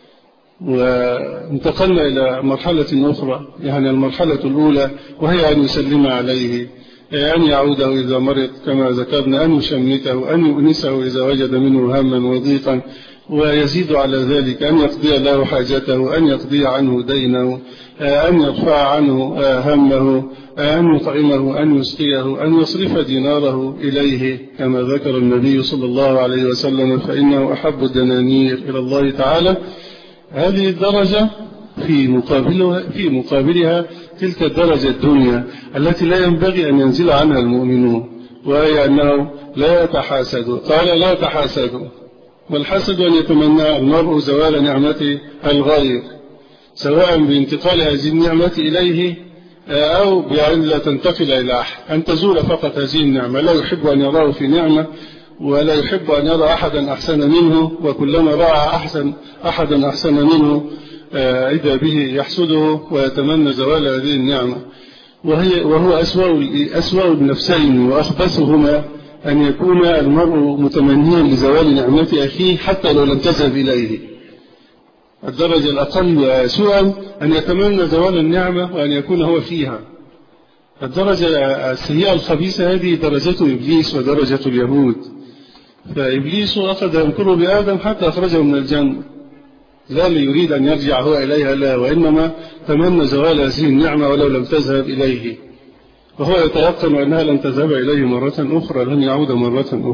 [SPEAKER 1] وانتقلنا إلى مرحلة أخرى، يعني المرحلة الأولى وهي أن يسلم عليه، أن يعوده إذا مرض كما ذكرنا، أن يشمته، أن يؤنسه إذا وجد منه هما وضيقا، ويزيد على ذلك أن يقضي له حاجته، أن يقضي عنه دينه، أن يرفع عنه همه، أن يطعمه، أن يسقيه، أن يصرف ديناره إليه كما ذكر النبي صلى الله عليه وسلم: فإنه أحب الدنانير إلى الله تعالى. هذه الدرجة في مقابلها, في مقابلها تلك الدرجة الدنيا التي لا ينبغي أن ينزل عنها المؤمنون، وهي أنه لا يتحاسدوا. قال: لا تحاسدوا، والحسد أن يتمنى المرء زوال نعمة الغير، سواء بانتقال هذه النعمة إليه أو بأن لا تنتقل إلى أحد، أن تزول فقط هذه النعمة. لا يحب أن يراه في نعمة، ولا يحب أن يرى أحدا أحسن منه، وكلما رأى أحسن أحدا أحسن منه إذا به يحسده ويتمنى زوال هذه النعمة. وهي وهو أسوأ النفسين وأخبثهما أن يكون المرء متمنيا لزوال نعمة أخيه حتى لو لم تذهب إليه. الدرجة الأقل سوءا أن يتمنى زوال النعمة وأن يكون هو فيها. الدرجة السيئة الخبيثة هذه درجة إبليس ودرجة اليهود. فإبليس أخذ يمكر بآدم حتى أخرجه من الجنة، لا يريد أن يرجع هو إليها لا، وإنما تمنى زوال هذه النعمة ولو لم تذهب إليه، وهو يتيقن أنها لن تذهب إليه مرة أخرى، لن يعود مرة أخرى.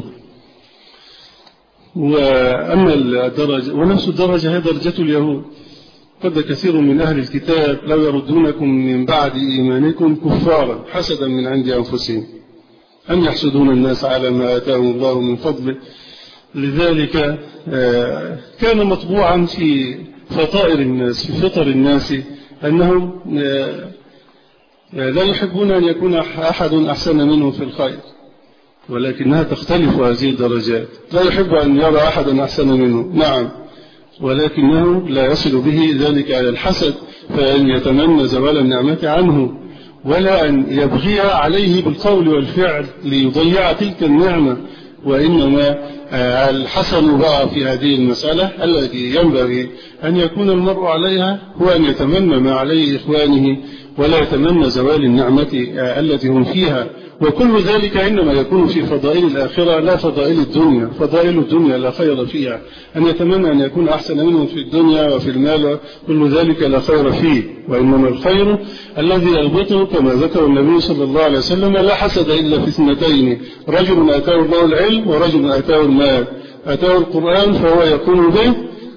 [SPEAKER 1] وأما الدرجة ونفس الدرجة هي درجة اليهود. قد كثير من أهل الكتاب لو يردونكم من بعد إيمانكم كفارا حسدا من عند أنفسهم أم يحسدون الناس على ما آتاهم الله من فضله. لذلك كان مطبوعا في فطائر الناس، في فطر الناس، أنهم لا يحبون أن يكون أحد أحسن منهم في الخير، ولكنها تختلف هذه الدرجات. لا يحب أن يرى أحدا أحسن منه، نعم، ولكنه لا يصل به ذلك على الحسد فأن يتمنى زوال النعمة عنه، ولا أن يبغي عليه بالقول والفعل ليضيع تلك النعمة. وإنما الحسن بقى في هذه المسألة التي ينبغي أن يكون المرء عليها هو أن يتمنى ما عليه إخوانه، ولا يتمنى زوال النعمة التي هم فيها. وكل ذلك إنما يكون في فضائل الآخرة لا فضائل الدنيا. فضائل الدنيا لا خير فيها. أن يتمنى أن يكون أحسن منهم في الدنيا وفي المال، كل ذلك لا خير فيه. وإنما الخير الذي يربطه كما ذكر النبي صلى الله عليه وسلم: لا حسد إلا في اثنتين، رجل آتاه الله العلم ورجل آتاه المال. آتاه القرآن فهو يقوم به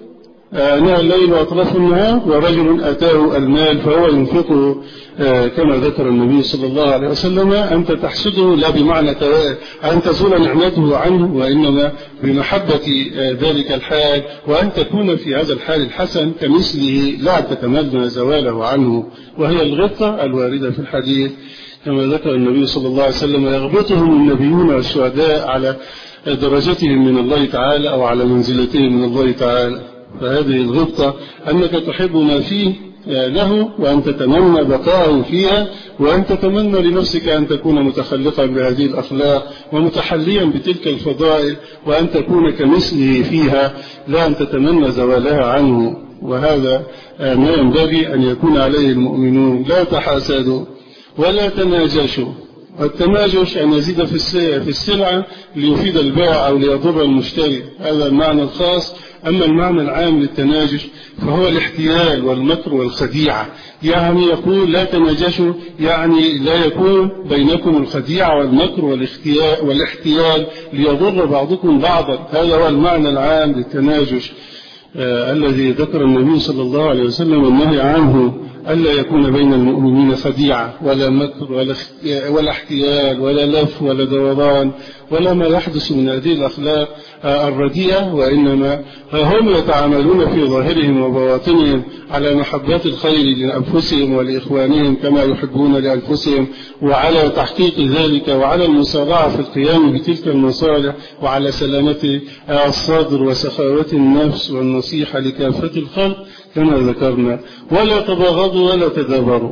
[SPEAKER 1] آناء الليل وأطراف النهار، ورجل آتاه المال فهو ينفقه كما ذكر النبي صلى الله عليه وسلم. أنت تحسده لا بمعنى أن تزول نعمته عنه، وإنما بمحبة ذلك الحال، وأن تكون في هذا الحال الحسن كمثله لا تتمنى زواله عنه. وهي الغبطة الواردة في الحديث كما ذكر النبي صلى الله عليه وسلم: يغبطهم النبيون والشهداء على درجتهم من الله تعالى أو على منزلتهم من الله تعالى. فهذه الغبطة أنك تحب ما فيه له، وأن تتمنى بقاءه فيها، وأن تتمنى لنفسك أن تكون متخلقا بهذه الأخلاق ومتحليا بتلك الفضائل، وأن تكون كمثله فيها، لا أن تتمنى زوالها عنه. وهذا ما ينبغي أن يكون عليه المؤمنون. لا تحاسدوا ولا تناجشوا. التناجش أن يزيد في السلعة ليفيد البائع أو ليضر المشتري، هذا المعنى الخاص. أما المعنى العام للتناجش فهو الاحتيال والمكر والخديعة. يعني يقول لا تناجشوا، يعني لا يكون بينكم الخديعة والمكر والاحتيال ليضر بعضكم بعضا. هذا هو المعنى العام للتناجش آه الذي ذكر النبي صلى الله عليه وسلم النهي عنه: ألا يكون بين المؤمنين خديعة ولا مكر ولا, ولا احتيال ولا لف ولا دوران ولا ما يحدث من هذه الأخلاق الرديئة. وإنما هم يتعاملون في ظاهرهم وبواطنهم على محبات الخير لأنفسهم ولإخوانهم كما يحبون لأنفسهم، وعلى تحقيق ذلك، وعلى المسارعة في القيام بتلك المصالح، وعلى سلامة الصدر وسخاوة النفس والنصيحة لكافة الخلق كما ذكرنا. ولا تباغضوا ولا تدابروا.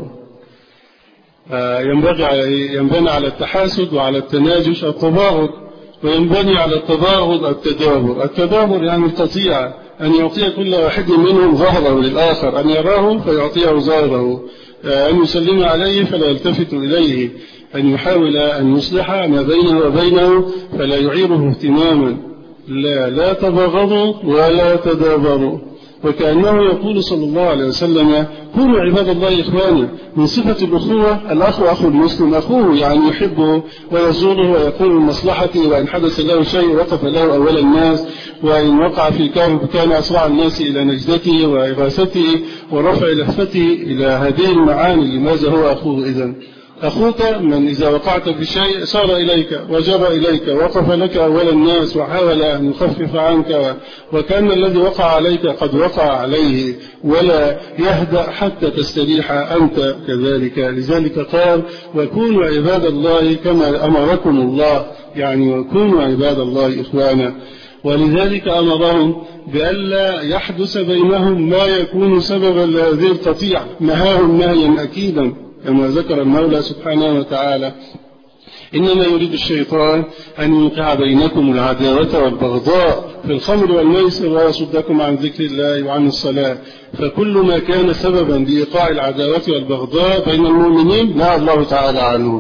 [SPEAKER 1] ينبغي ينبني على التحاسد وعلى التناجش التباغض، وينبني على التباغض التدابر. التدابر يعني القطيعة، أن يعطي كل واحد منهم ظهره للآخر، أن يراه فيعطيه ظهره، أن يسلم عليه فلا يلتفت إليه، أن يحاول أن يصلح ما بينه وبينه فلا يعيره اهتماما. لا لا تباغضوا ولا تدابروا. وكأنه يقول صلى الله عليه وسلم: كونوا عباد الله إخوانا. من صفة الأخوة الأخ أخو المسلم أخوه، يعني يحبه ويزوره ويقول المصلحة، وإن حدث له شيء وقف له أول الناس، وإن وقع في كرب كان أسرع الناس إلى نجدته وإغاثته ورفع لهفته. إلى هذه المعاني لماذا هو أخوه إذن؟ أخوك من إذا وقعت بشيء سار إليك وجر إليك، وقف لك أول الناس وحاول أن يخفف عنك، وكان الذي وقع عليك قد وقع عليه، ولا يهدأ حتى تستريح أنت كذلك. لذلك قال: وكونوا عباد الله كما أمركم الله، يعني وكونوا عباد الله إخوانا. ولذلك أمرهم بألا يحدث بينهم ما يكون سببا لهذه القطيعة، نهاهم نهيا أكيدا كما ذكر المولى سبحانه وتعالى: إنما يريد الشيطان أن يوقع بينكم العداوة والبغضاء في الخمر والميسر ويصدكم عن ذكر الله وعن الصلاة. فكل ما كان سببا لإيقاع العداوة والبغضاء بين المؤمنين نهى الله تعالى عنه،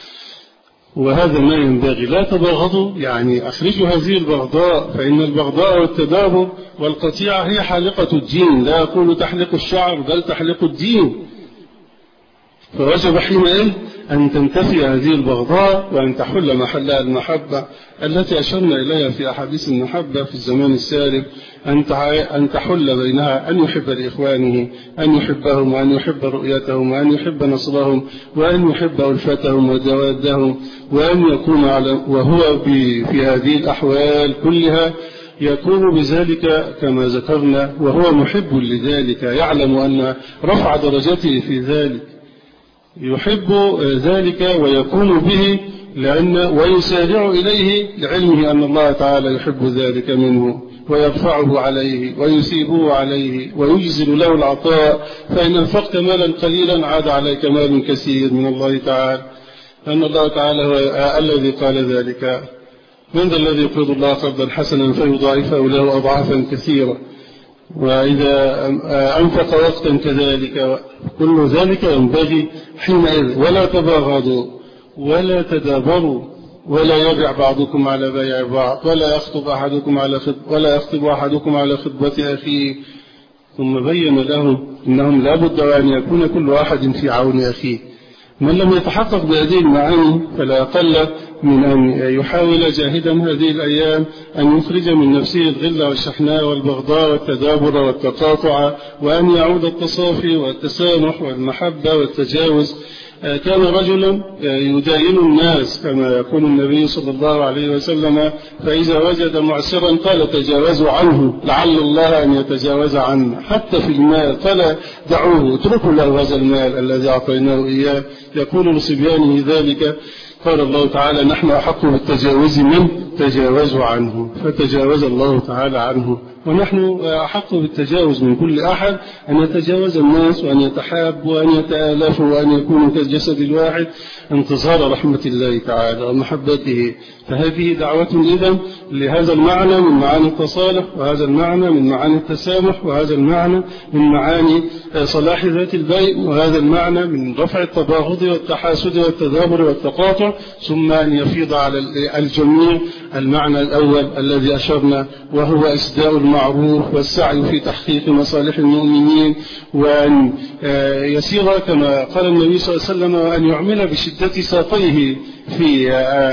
[SPEAKER 1] وهذا ما ينبغي. لا تباغضوا، يعني أخرجوا هذه البغضاء، فإن البغضاء والتدابر والقطيعة هي حالقة الدين. لا أقول تحلق الشعر بل تحلق الدين. فوجب حينئذ أن تنتفي هذه البغضاء وأن تحل محلها المحبة التي أشرنا إليها في أحاديث المحبة في الزمان السالف، أن تحل بينها أن يحب لإخوانه، أن يحبهم وأن يحب رؤيتهم وأن يحب نصرهم وأن يحب ألفتهم ودوادهم، وأن يكون على وهو في هذه الأحوال كلها يكون بذلك كما ذكرنا وهو محب لذلك، يعلم أن رفع درجته في ذلك يحب ذلك ويكون به، لأن ويسارع إليه لعلمه أن الله تعالى يحب ذلك منه ويرفعه عليه ويثيبه عليه ويجزل له العطاء. فإن أنفقت مالا قليلا عاد عليك مال كثير من الله تعالى، أن الله تعالى هو الذي قال ذلك: من ذا الذي يقرض الله قرضا حسنا فيضاعفه له أضعافا كثيرة. وإذا أنفق وقتا كذلك. كل ذلك ينبغي حينئذ. ولا تباغضوا ولا تدابروا ولا يبيع بعضكم على بيع بعض ولا يخطب أحدكم على خطب ولا يخطب أحدكم على خطبة أخيه. ثم بين لهم إنهم لابد أن يكون كل واحد في عون أخيه. من لم يتحقق بهذه المعاني فلا أقل من أن يحاول جاهدا هذه الأيام أن يخرج من نفسه الغل والشحناء والبغضاء والتدابر والتقاطع، وأن يعود التصافي والتسامح والمحبة والتجاوز. كان رجلا يداين الناس كما يقول النبي صلى الله عليه وسلم: فإذا وجد معسرا قال تجاوزوا عنه لعل الله أن يتجاوز عنه. حتى في المال قال دعوه اتركوا له هذا المال الذي أعطيناه إياه. يقول لصبيانه ذلك قال الله تعالى: نحن أحق بالتجاوز منه تجاوزوا عنه، فتجاوز الله تعالى عنه. ونحن أحق بالتجاوز من كل أحد، أن يتجاوز الناس وأن يتحابوا وأن يتآلفوا وأن يكونوا كالجسد الواحد، انتظار رحمة الله تعالى ومحبته. فهذه دعوة إذن لهذا المعنى من معاني التصالح، وهذا المعنى من معاني التسامح، وهذا المعنى من معاني صلاح ذات البين، وهذا المعنى من رفع التباغض والتحاسد والتدابر والتقاطع، ثم أن يفيض على الجميع المعنى الأول الذي أشرنا، وهو إسداء المعروف والسعي في تحقيق مصالح المؤمنين، وأن يسير كما قال النبي صلى الله عليه وسلم، وأن يعمل بشدة ساقيه في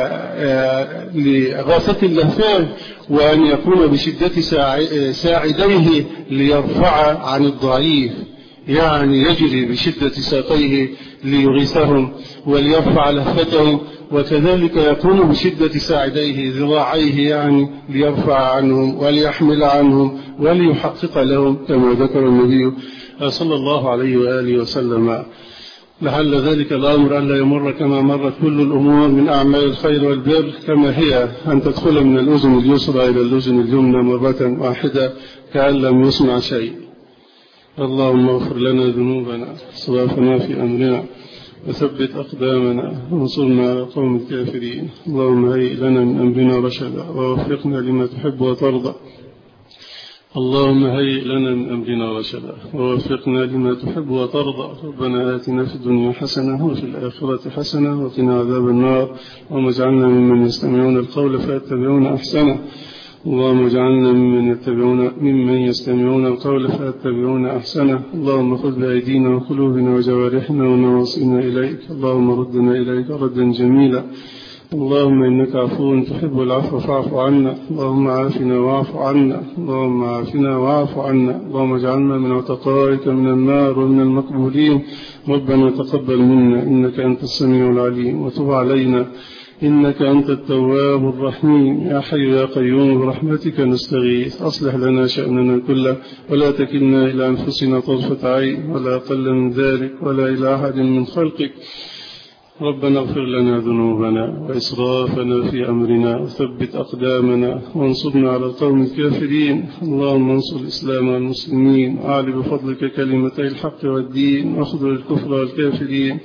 [SPEAKER 1] لغاثة اللهفان، وأن يكون بشدة ساعديه ليرفع عن الضعيف، يعني يجري بشدة ساقيه ليغيثهم وليرفع لهفتهم، وكذلك يكون بشدة ساعديه ذراعيه، يعني ليرفع عنهم وليحمل عنهم وليحقق لهم كما ذكر النبي صلى الله عليه وآله وسلم. لعل ذلك الأمر أن لا يمر كما مرت كل الأمور من أعمال الخير والبر، كما هي أن تدخل من الأذن اليسرى إلى الأذن اليمنى مرة واحدة كأن لم يصنع شيء. اللهم اغفر لنا ذنوبنا وإسرافنا في أمرنا وثبت أقدامنا وانصرنا على قوم الكافرين. اللهم هيئ لنا من أمرنا رشدا ووفقنا لما تحب وترضى. اللهم هيئ لنا من أمرنا رشدا ووفقنا لما تحب وترضى. ربنا آتنا في الدنيا حسنة وفي الآخرة حسنة وقنا عذاب النار. اللهم اجعلنا ممن يستمعون القول فيتبعون أحسنه. اللهم اجعلنا ممن يتبعون ممن يستمعون القول فيتبعون أحسنه. اللهم خذ بأيدينا وقلوبنا وجوارحنا ونواصينا إليك. اللهم ردنا إليك ردا جميلا. اللهم إنك عفو تحب العفو فاعف عنا. اللهم عافنا واعف عنا. اللهم عافنا واعف عنا. اللهم اجعلنا من عتقائك من النار ومن المقبولين. ربنا تقبل منا إنك أنت السميع العليم، وتب علينا إنك أنت التواب الرحيم. يا حي يا قيوم برحمتك نستغيث. أصلح لنا شأننا كله ولا تكلنا إلى أنفسنا طرفة عين ولا أقل من ذلك ولا إلى أحد من خلقك. ربنا اغفر لنا ذنوبنا وإسرافنا في أمرنا وثبت أقدامنا وانصرنا على القوم الكافرين. اللهم انصر الإسلام والمسلمين وأعل بفضلك كلمتي الحق والدين واخذل الكفر والكافرين.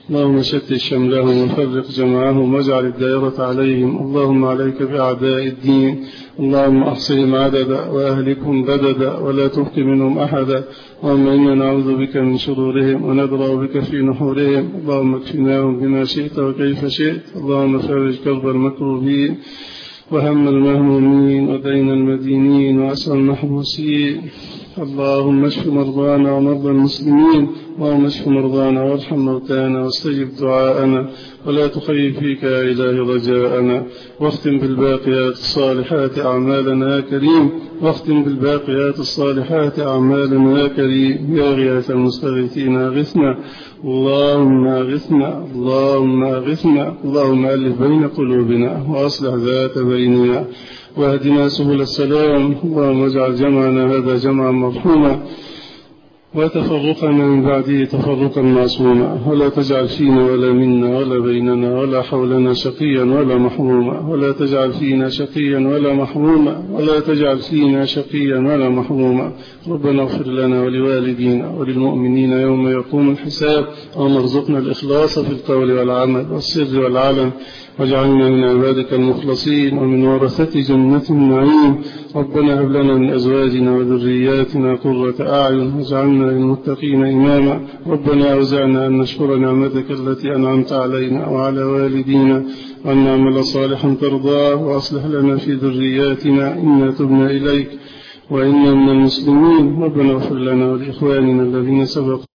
[SPEAKER 1] اللهم شتت شملهم وفرق جمعهم واجعل الدائرة عليهم. اللهم عليك بأعداء الدين، اللهم أحصهم عددا وأهلكهم بددا ولا تبق منهم أحدا. اللهم إنا نعوذ بك من شرورهم وندرأ بك في نحورهم. اللهم اكفناهم بما شئت وكيف شئت. اللهم فرج كرب المكروبين وهم المهمومين ودين المدينين وأسأل المحبوسين. اللهم اشف مرضانا ومرضى المسلمين. اللهم اشف مرضانا وارحم موتانا واستجب دعاءنا ولا تخيب فيك يا إلهي رجاءنا. واختم بالباقيات الصالحات أعمالنا يا كريم. واختم بالباقيات الصالحات أعمالنا يا كريم. يا غياث المستغيثين أغثنا، اللهم أغثنا، اللهم أغثنا. اللهم ألف بين قلوبنا وأصلح ذات بيننا واهدنا سبل السلام. اللهم اجعل جمعنا هذا جمعا مرحوما وتفرقنا من بعده تفرقا معصوما، ولا تجعل فينا ولا منا ولا بيننا ولا حولنا شقيا ولا محروما، ولا تجعل فينا شقيا ولا محروما، ولا تجعل فينا شقيا ولا محروما. ربنا اغفر لنا ولوالدينا وللمؤمنين يوم يقوم الحساب. اللهم ارزقنا الإخلاص في القول والعمل والسر والعلن، واجعلنا من عبادك المخلصين ومن ورثة جنة النعيم. ربنا هب لنا من أزواجنا وذرياتنا قرة أعين واجعلنا للمتقين إماما. ربنا أوزعنا أن نشكر نعمتك التي أنعمت علينا وعلى والدينا وأن نعمل صالحا ترضاه، وأصلح لنا في ذرياتنا إنا تبنا إليك وإنا من المسلمين. ربنا اغفر لنا ولإخواننا الذين سبقوا